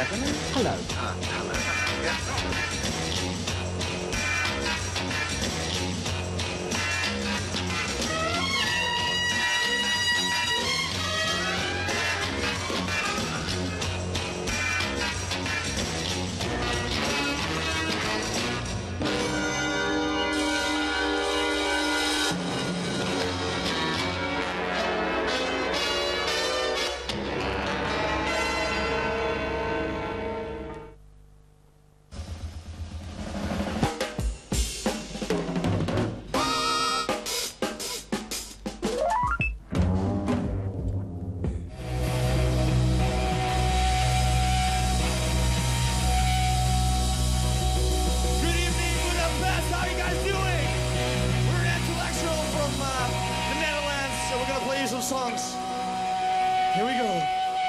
gentlemen, hello. Hello. Yeah. Songs. Here we go.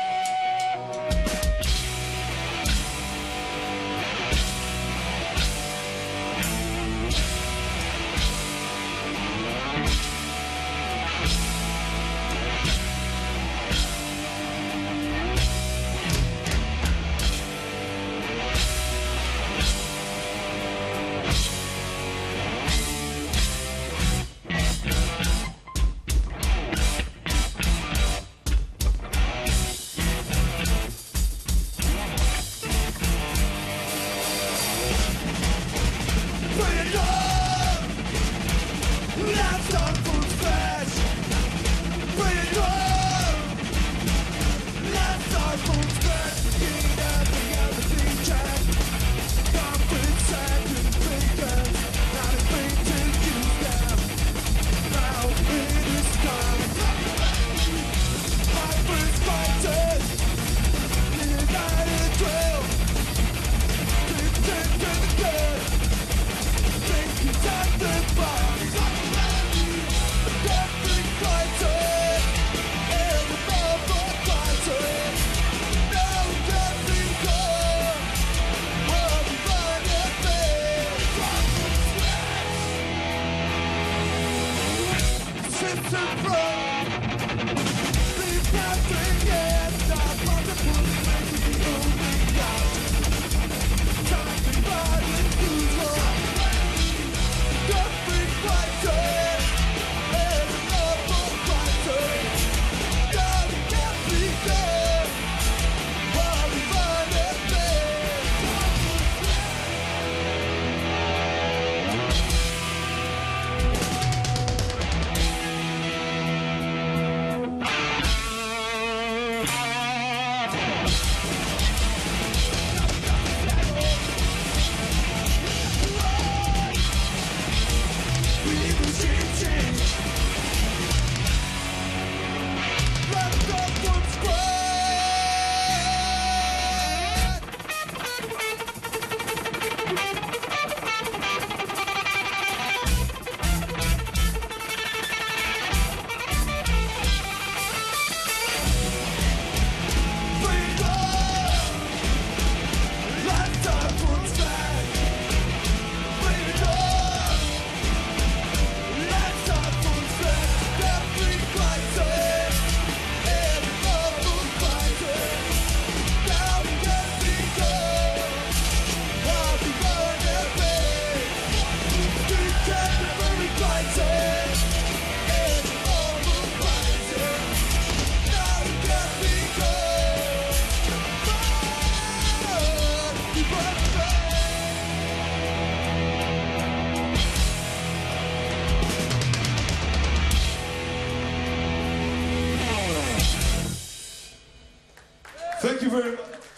Thank you very much.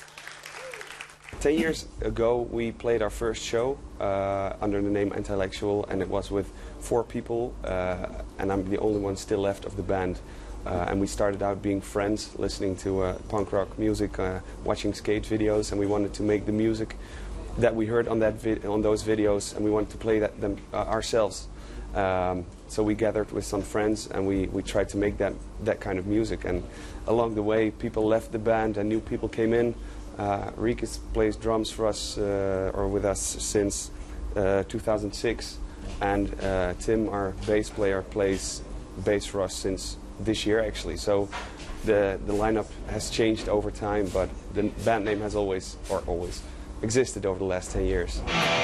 10 years ago, we played our first show under the name Intellectual, and it was with 4 people, and I'm the only one still left of the band. And we started out being friends, listening to punk rock music, watching skate videos, and we wanted to make the music that we heard on those videos, and we wanted to play them ourselves. So we gathered with some friends, and we tried to make that kind of music. And along the way, people left the band, and new people came in. Rikus plays drums for us, or with us, since 2006, and Tim, our bass player, plays bass for us since this year actually. So the lineup has changed over time, but the band name has always existed over the last 10 years.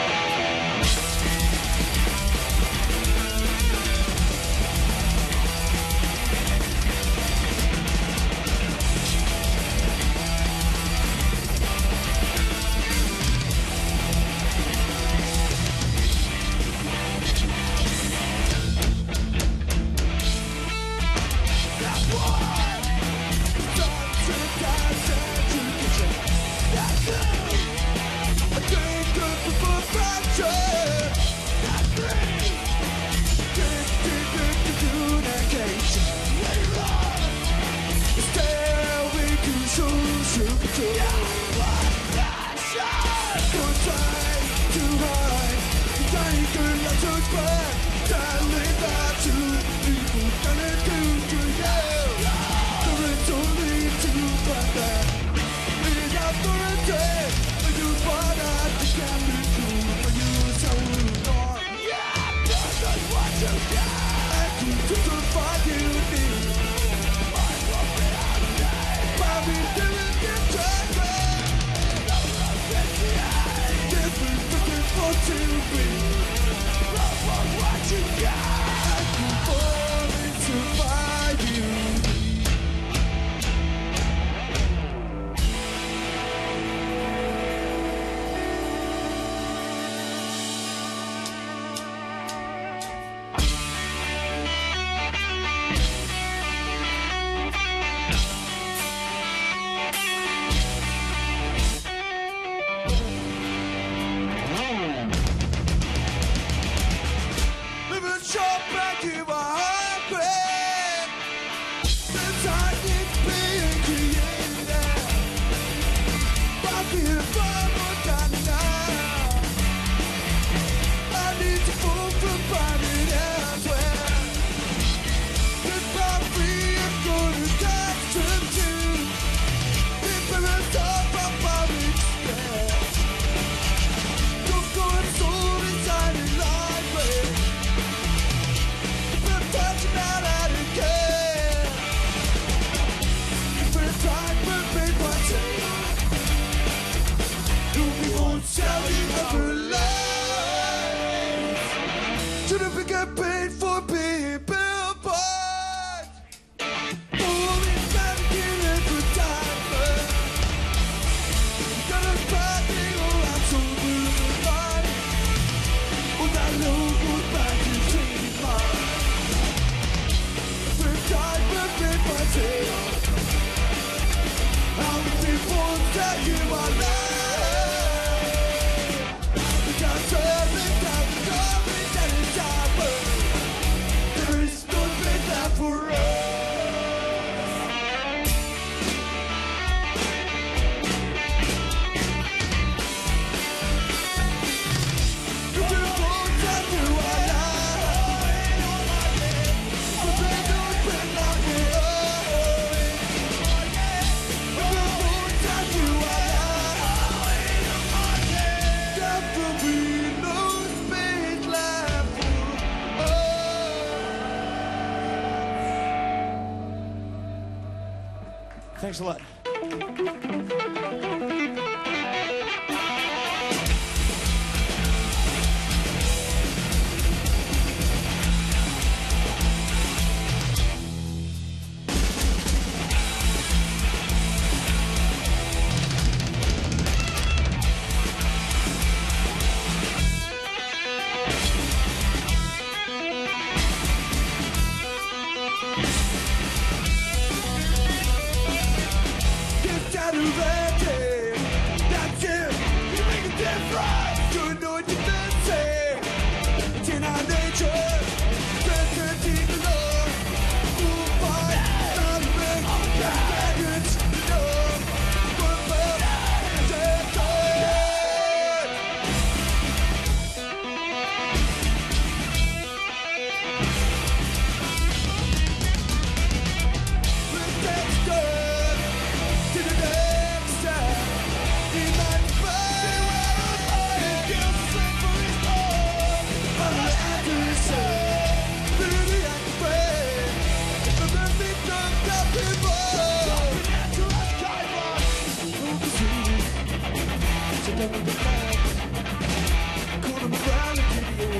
Thanks a lot.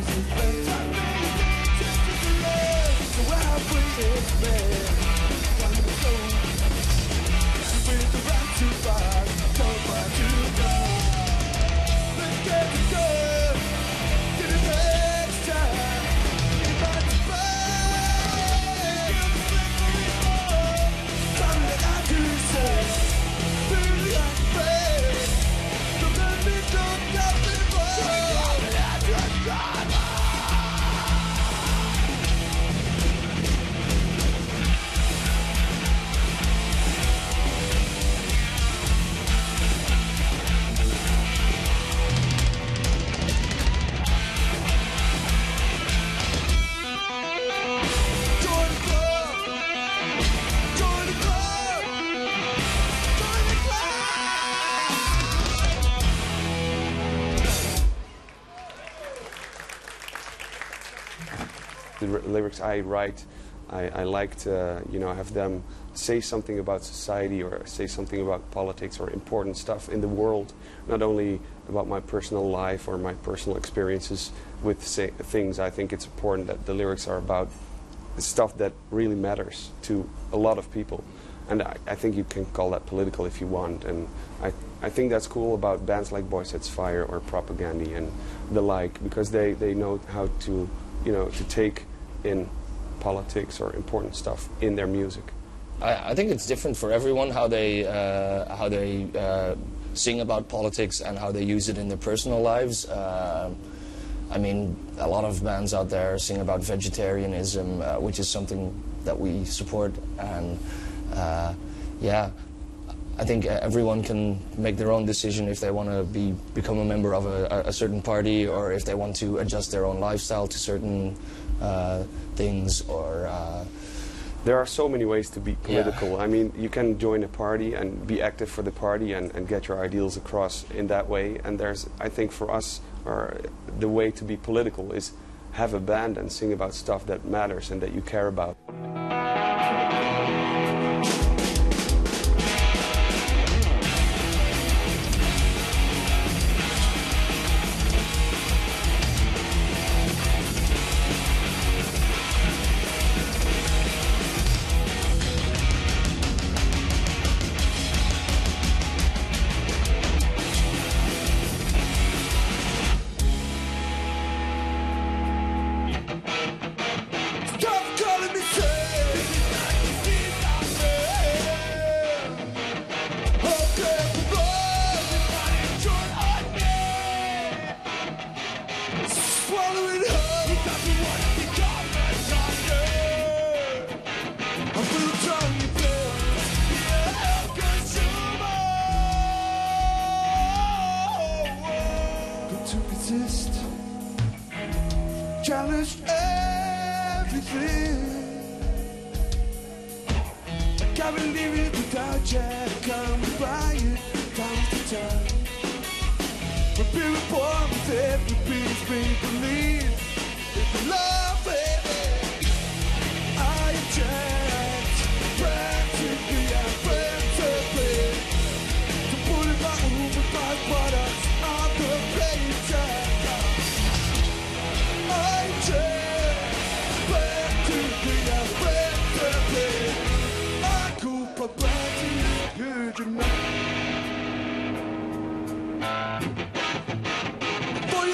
The lyrics I write, I like to, have them say something about society or say something about politics or important stuff in the world, not only about my personal life or my personal experiences with things. I think it's important that the lyrics are about stuff that really matters to a lot of people. And I think you can call that political if you want. And I think that's cool about bands like Boy Sets Fire or Propagandhi and the like, because they know how to, to take in politics or important stuff in their music. I think it's different for everyone how they sing about politics and how they use it in their personal lives. I mean, a lot of bands out there sing about vegetarianism, which is something that we support. And yeah, I think everyone can make their own decision if they want to become a member of a certain party, or if they want to adjust their own lifestyle to certain things, or there are so many ways to be political. Yeah. I mean, you can join a party and be active for the party and get your ideals across in that way. And there's, I think for us, the way to be political is have a band and sing about stuff that matters and that you care about. Challenged everything. I can't believe it without you. Come by it time to time. We've been born with everything we believe. If love, baby, I am trapped. Practically, I'm practically to put in my own products on the page. For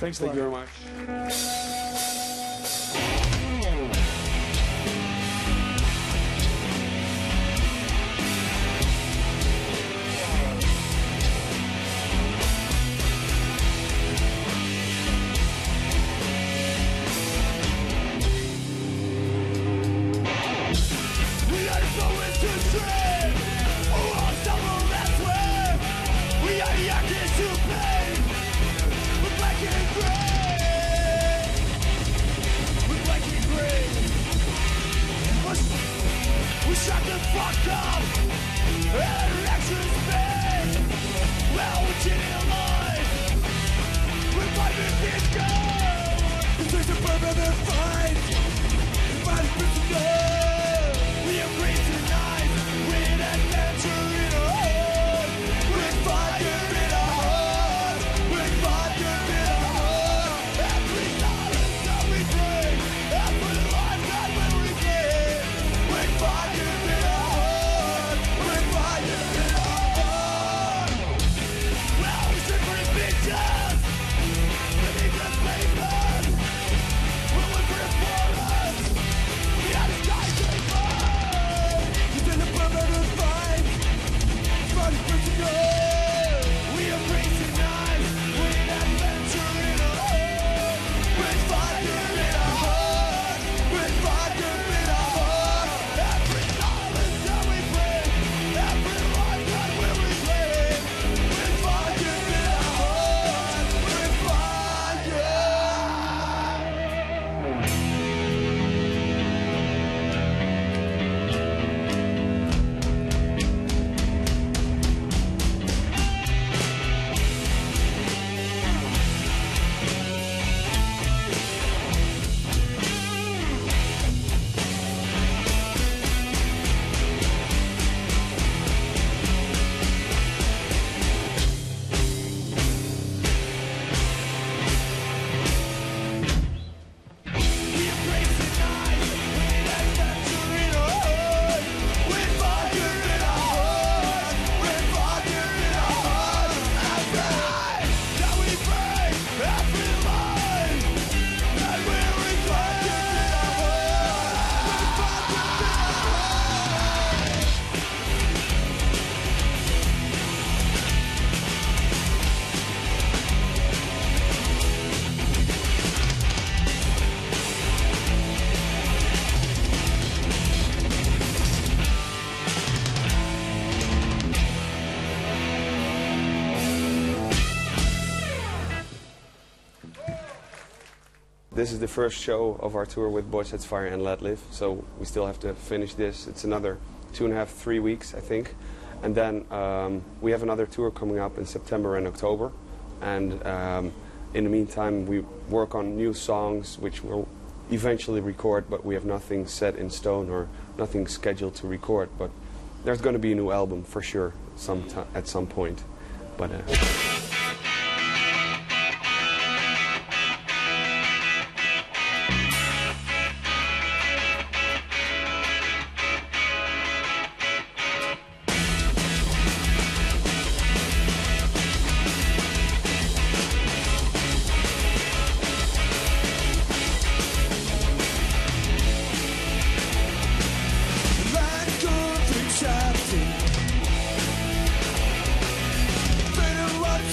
Thanks a lot. Thank you very much. Shut the fuck up! Elections big! Well, we're cheating alive! We're fighting this girl! It's just a permanent fight! Fight for tonight! We agree tonight with adventure in our heart! With fire in our heart! With fire in our heart! Every silence that we break! Every life that we regain! With fire! This is the first show of our tour with Boys Sets Fire and Let Live, so we still have to finish this. It's another 2.5, 3 weeks, I think. And then we have another tour coming up in September and October. And in the meantime, we work on new songs, which we'll eventually record, but we have nothing set in stone or nothing scheduled to record. But there's going to be a new album for sure at some point. But Better run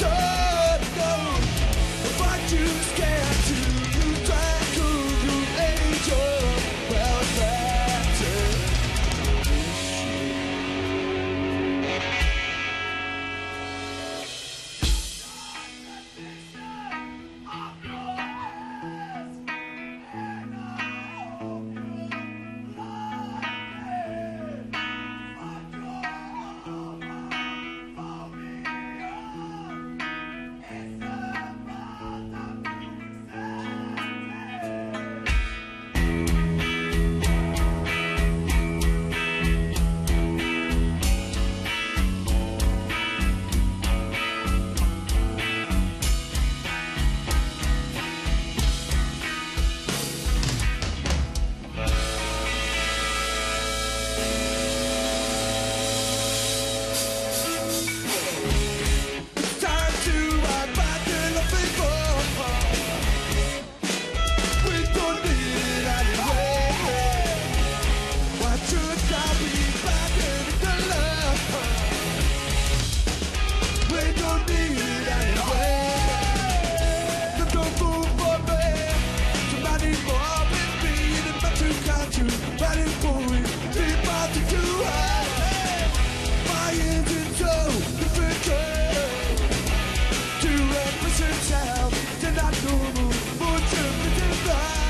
got you riding for it. Think about the too high. My engine's so difficult to represent sound. They're not normal, more temperature fly.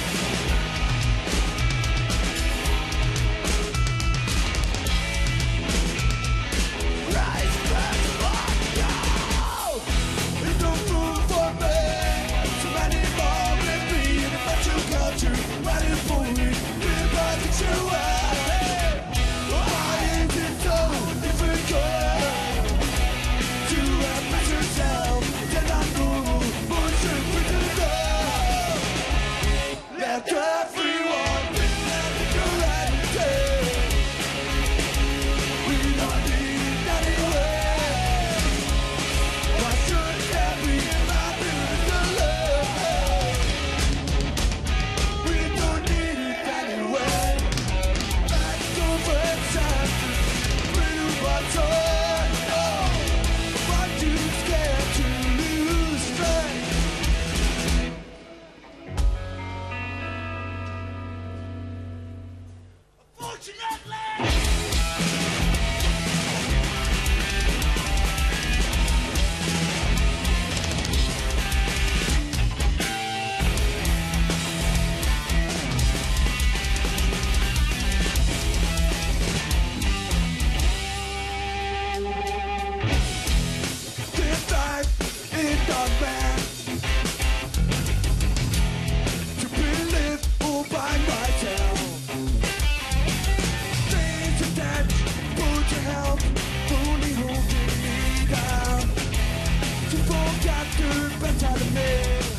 Rise, rise, rock, now. There's no room for me. So many more than me. And if I took out you, riding for it. Think about the too high. My engine's so difficult to represent sound. They're not normal, more temperature fly. Let everyone think that you're right there. We don't need it anyway. Why should there be my beautiful love? We don't need it anyway. Back over time, little what's on. Why you scared to lose strength? This life is not bad to be lived all by myself. Things that put your health only holding me down. To forget the best out of me.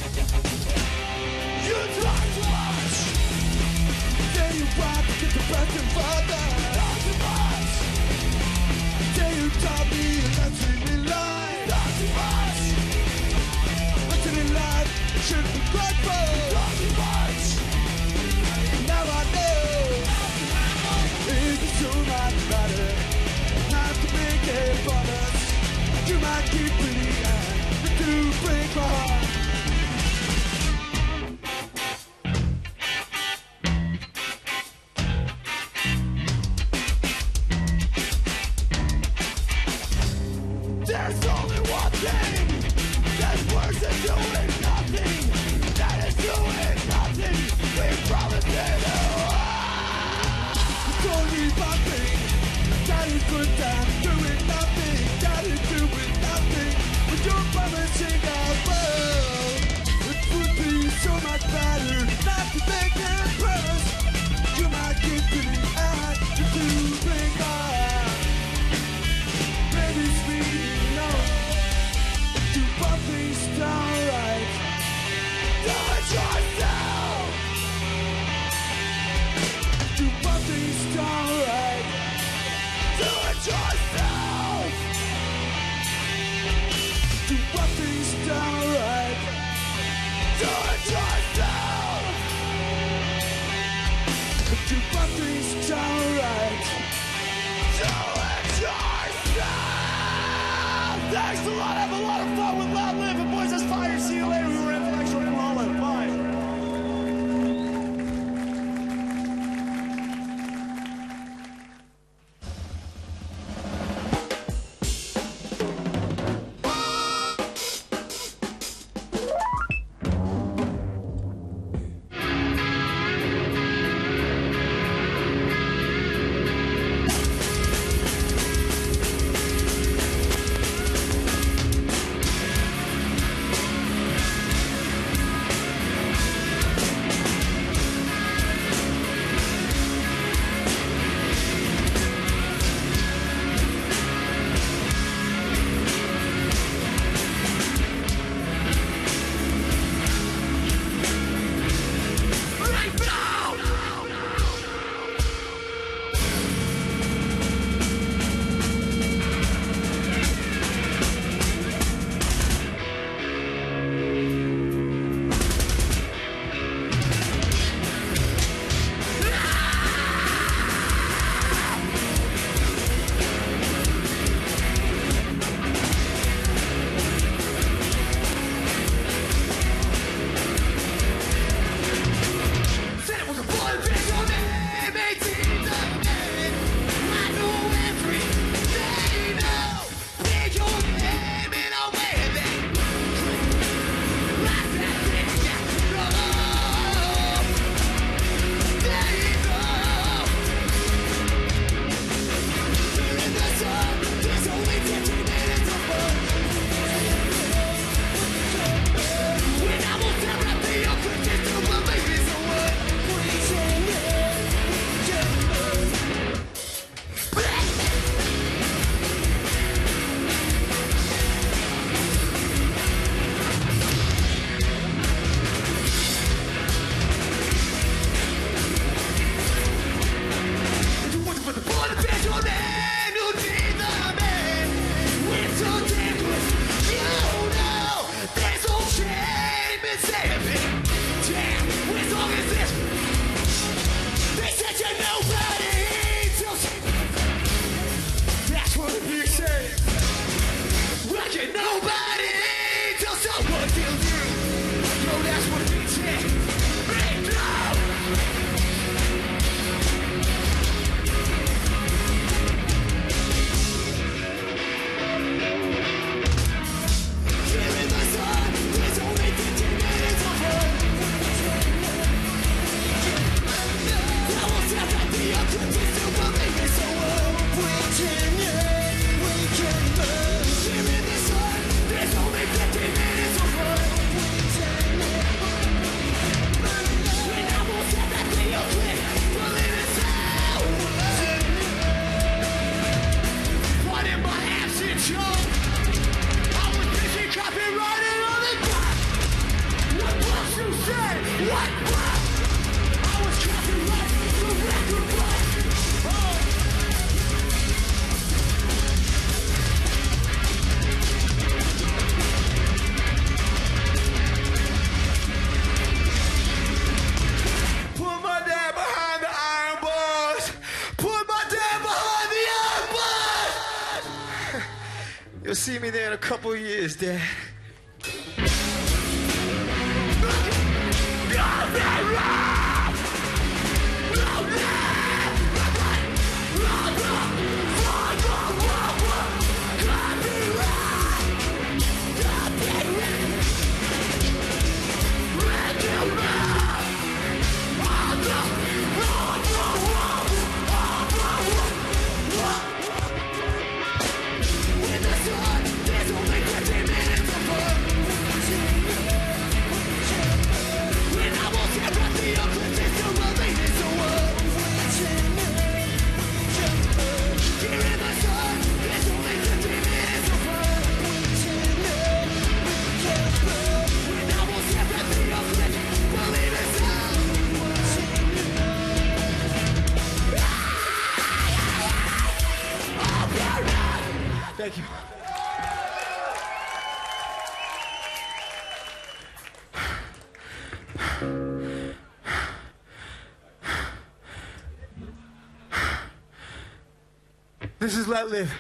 You talk too much. Say you want to get the best in father. Talk too much. Say you taught me a lesson in life. Talk too much. Lesson in life should be grateful. Talk too much. Now I know it's so much better not to make it promise. You might keep pretty but do break my heart. There's only one thing that's worse than doing nothing. That is doing nothing. We promised it. It's only one thing that is good time. Doing nothing. That is doing nothing. But you're promising our world. It would be so much better not to make it worse. You might get pretty hard to do bring on. Maybe it's me, no. Do one things done right. Do it yourself. Do one things done right. Do it yourself. Do one things done right. Do it yourself. Do one things done right. Do it yourself. Thanks a lot. Have a lot of fun with Loud Live. And boys, that's fire. See you later. We were Intellectual and Rollin'. Bye. You'll see me there in a couple of years, Dad. Thank you. This is Let Live.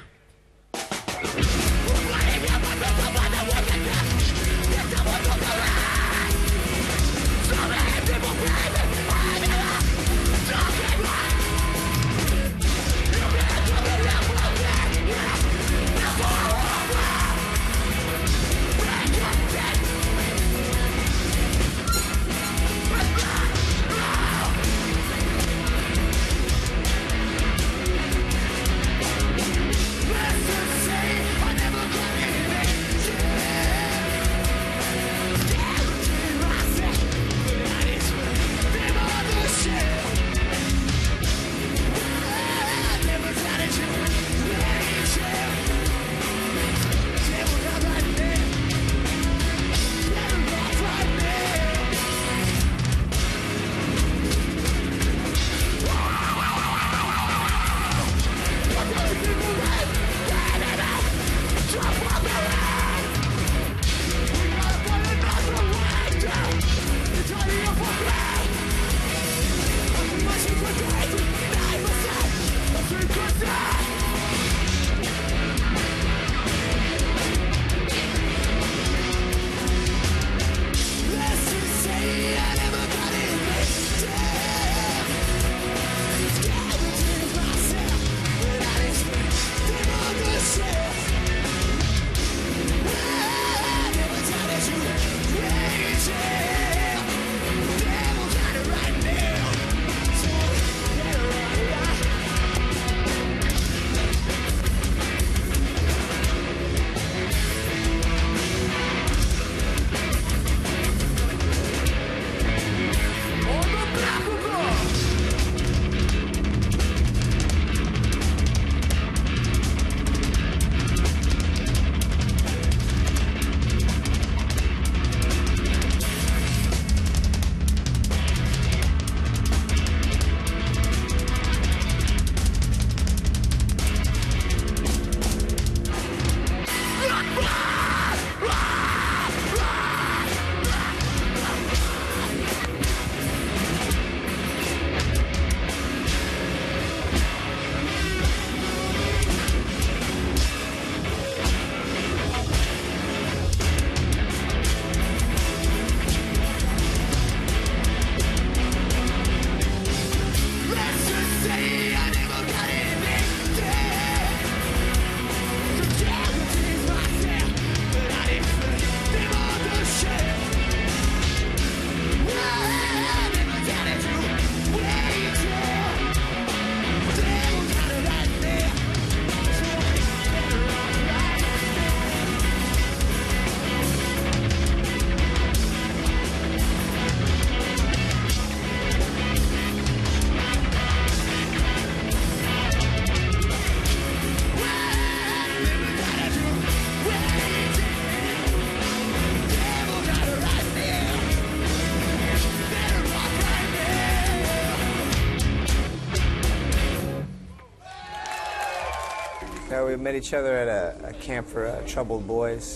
We met each other at a camp for troubled boys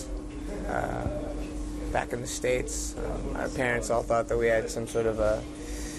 back in the States. Our parents all thought that we had some sort of a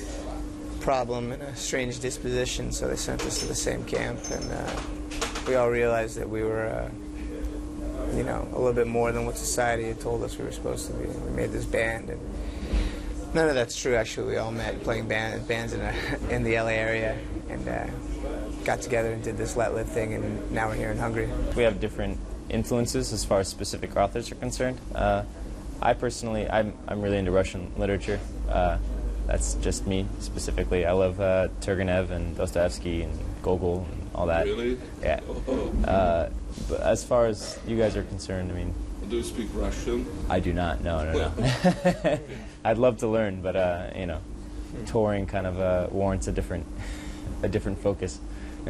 problem and a strange disposition, so they sent us to the same camp, and we all realized that we were you know, a little bit more than what society had told us we were supposed to be. We made this band, and none of that's true, actually. We all met playing bands in the LA area, and got together and did this Let Live thing, and now we're here in Hungary. We have different influences as far as specific authors are concerned. I personally, I'm really into Russian literature. That's just me specifically. I love Turgenev and Dostoevsky and Gogol and all that. Really? Yeah. Oh. But as far as you guys are concerned, I mean, Do you speak Russian? I do not. No. I'd love to learn, but you know, touring kind of warrants a different focus.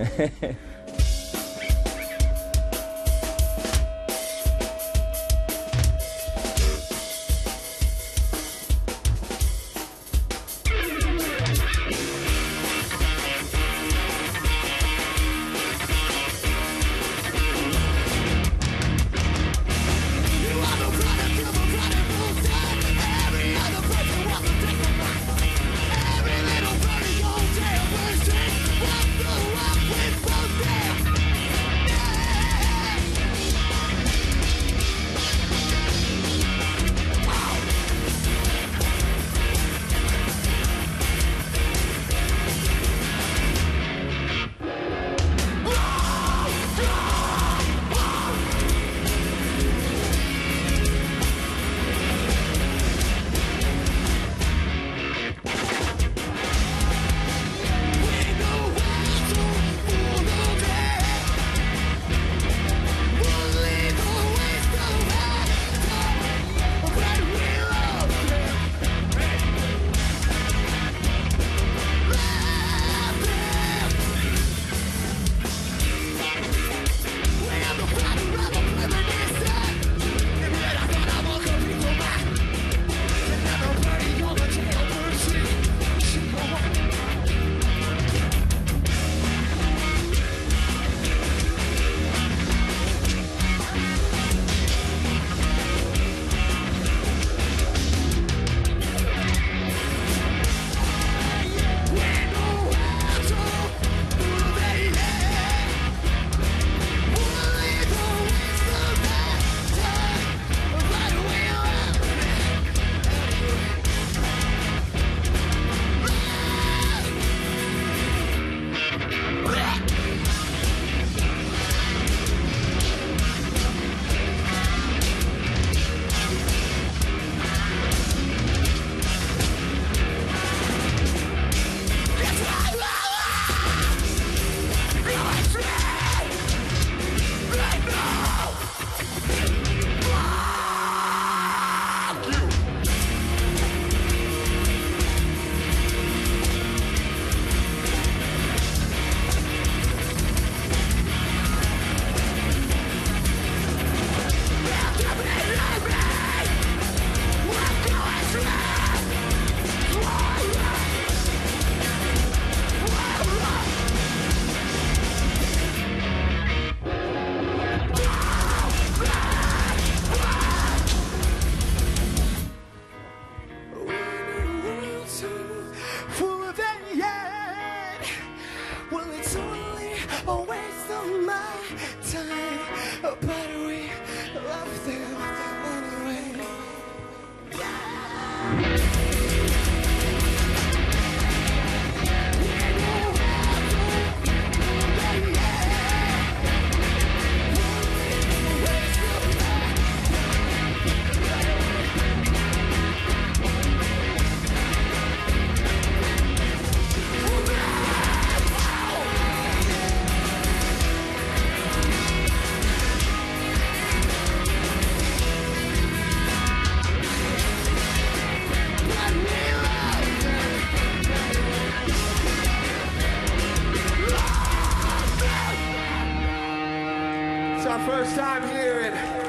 First time here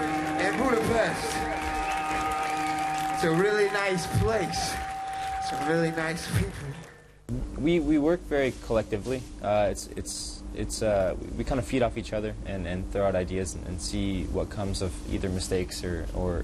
in Budapest. It's a really nice place. Some really nice people. We work very collectively. We kind of feed off each other and throw out ideas and see what comes of either mistakes or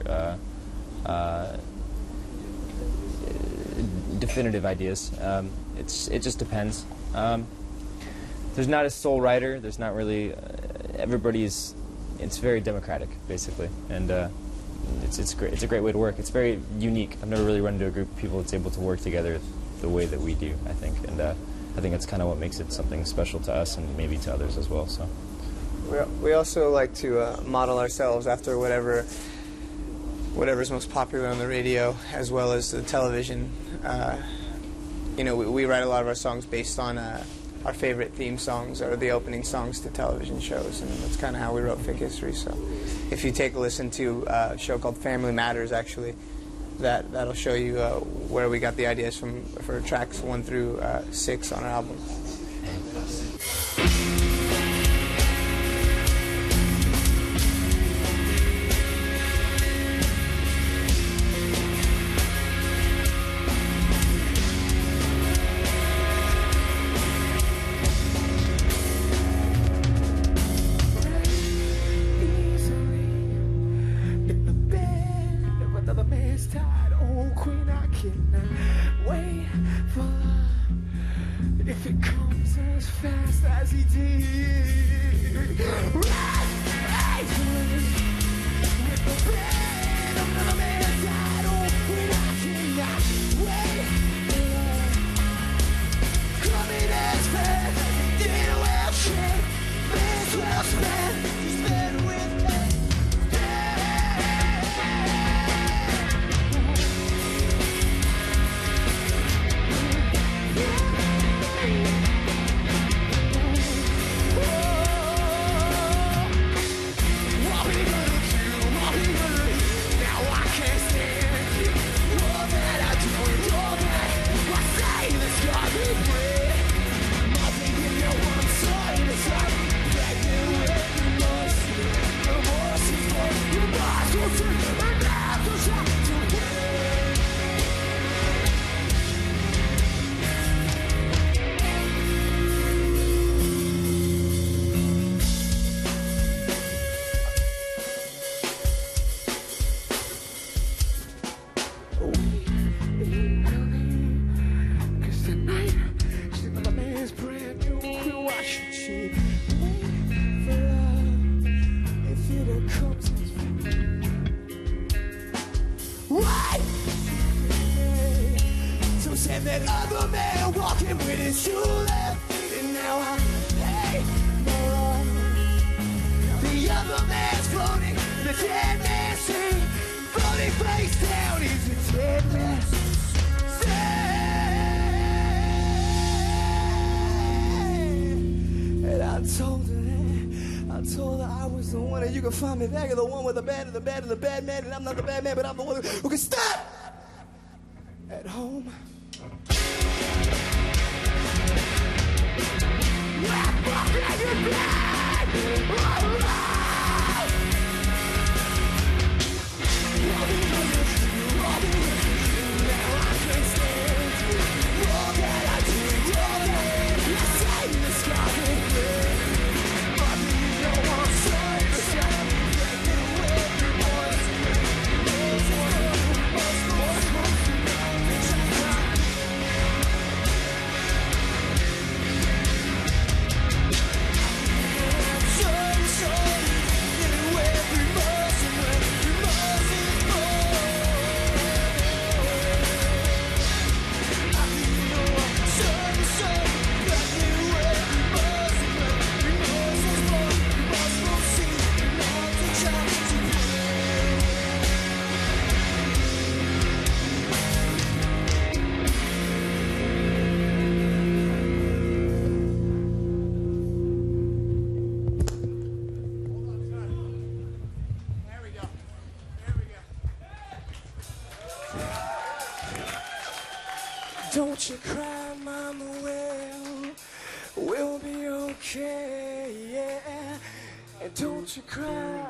definitive ideas. It just depends. There's not a sole writer. There's not really. Everybody's it's very democratic, basically, and it's great. It's a great way to work. It's very unique. I've never really run into a group of people that's able to work together the way that we do, I think, and I think that's kind of what makes it something special to us and maybe to others as well. So we also like to model ourselves after whatever's most popular on the radio, as well as the television. You know, we write a lot of our songs based on our favorite theme songs or the opening songs to television shows, and that's kind of how we wrote Fake History. So if you take a listen to a show called Family Matters, actually, that'll show you where we got the ideas for tracks 1 through 6 on our album. If it comes as fast as he did, right, with the pain of another man's died, oh, when I cannot wait for love. Coming as fast as he did, well, shit, this will spend, just spend with me. And that other man walking with his shoe left, and now I hate more. The other man's floating, the dead man's sea, floating face down, he's a dead man's sea. And I told her I was the one, and you can find me there, you're the one with the bad and the bad and the bad man, and I'm not the bad man, but I'm the one who can stop at home. Don't you cry, mama, we'll be okay, yeah. And don't you cry,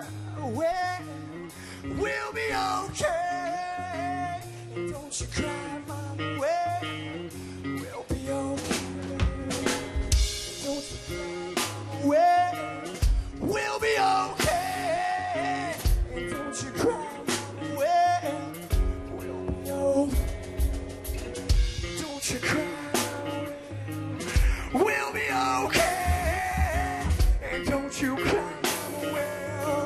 we'll be okay. And don't you cry, mama, we'll be okay. Don't you cry, we'll be okay. And don't you cry, we'll be okay. Don't you cry, we'll be okay. And don't you cry, well.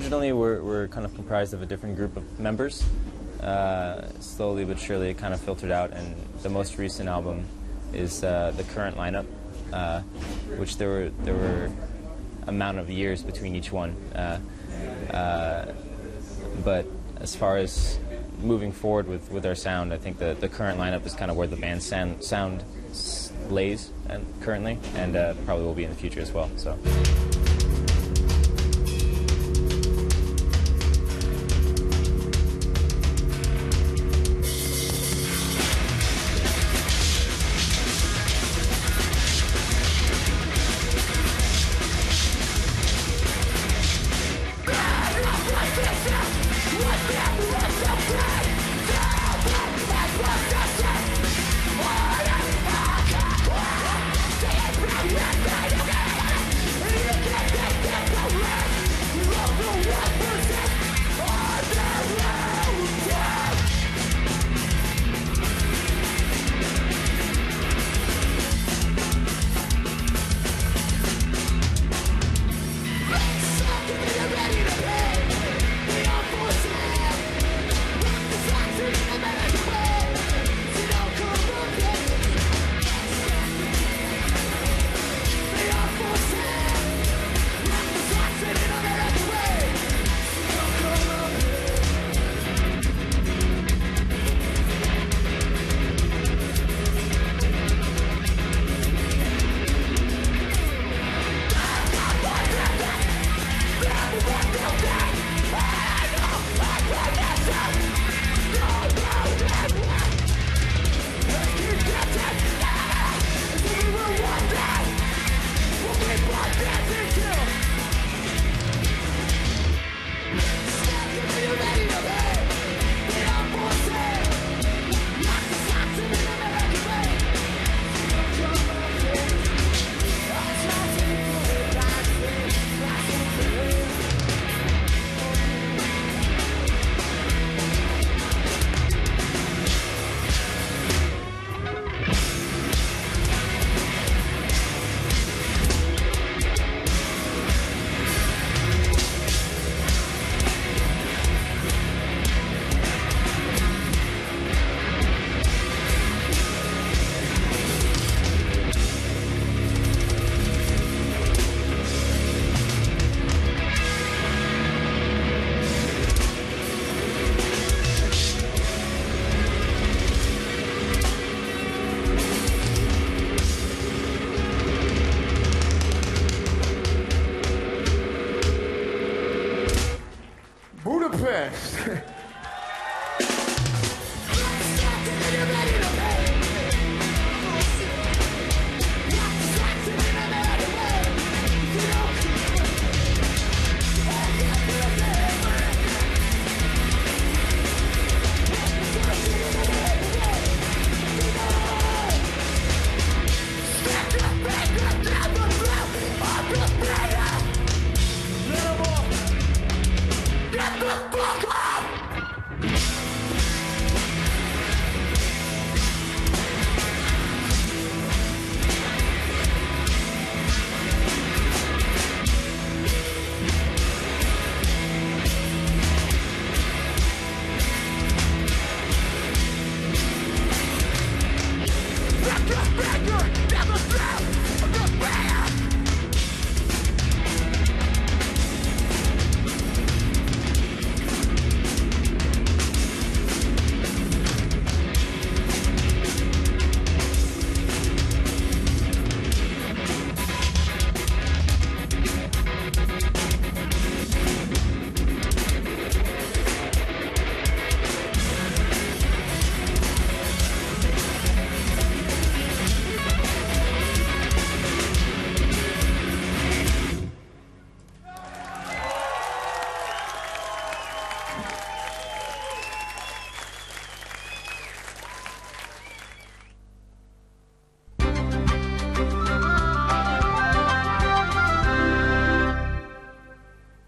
originally we're kind of comprised of a different group of members. Slowly but surely it kind of filtered out, and the most recent album is the current lineup, which there were amount of years between each one. But as far as moving forward with our sound, I think the current lineup is kind of where the band's sound lays currently, and probably will be in the future as well. So.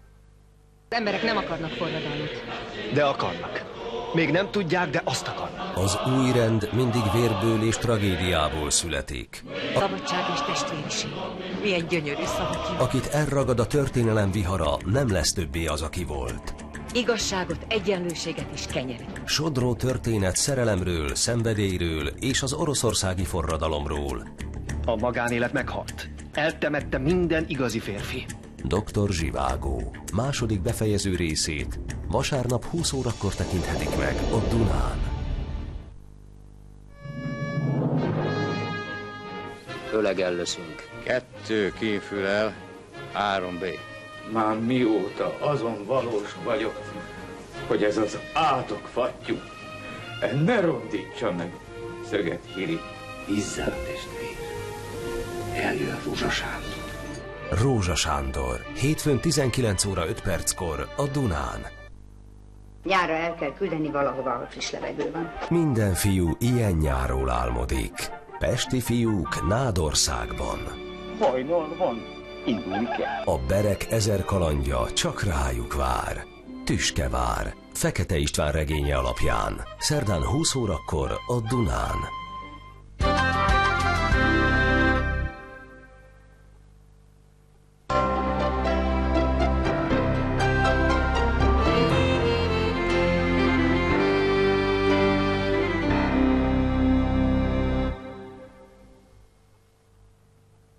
emberek nem akarnak forradalmat. De akarnak. Még nem tudják, de azt akarnak. Az új rend mindig vérből és tragédiából születik. Szabadság és testvériség. Milyen gyönyörű szavak. Akit elragad a történelem vihara, nem lesz többé az, aki volt. Igazságot, egyenlőséget és kenyeret. Sodró történet szerelemről, szenvedélyről és az oroszországi forradalomról. A magánélet meghalt. Eltemette minden igazi férfi. Dr. Zsivágó. Második befejező részét vasárnap 20 órakor tekinthetik meg a Dunán. Ölegellőszünk. 2 kínfülel, 3B. Már mióta azon valós vagyok, hogy ez az átokfattyú ne rondítsa meg Szöget Hiri. Izzál, testvér. Eljön Rózsa Sándor. Rózsa Sándor. Hétfőn 19 óra 5 perckor a Dunán. Nyárra el kell küldeni valahova, ahol friss levegő van. Minden fiú ilyen nyárról álmodik. Pesti fiúk Nádországban. Hajnal van, indulni kell. A Berek 1000 kalandja csak rájuk vár. Tüskevár. Fekete István regénye alapján. Szerdán 20 órakor a Dunán.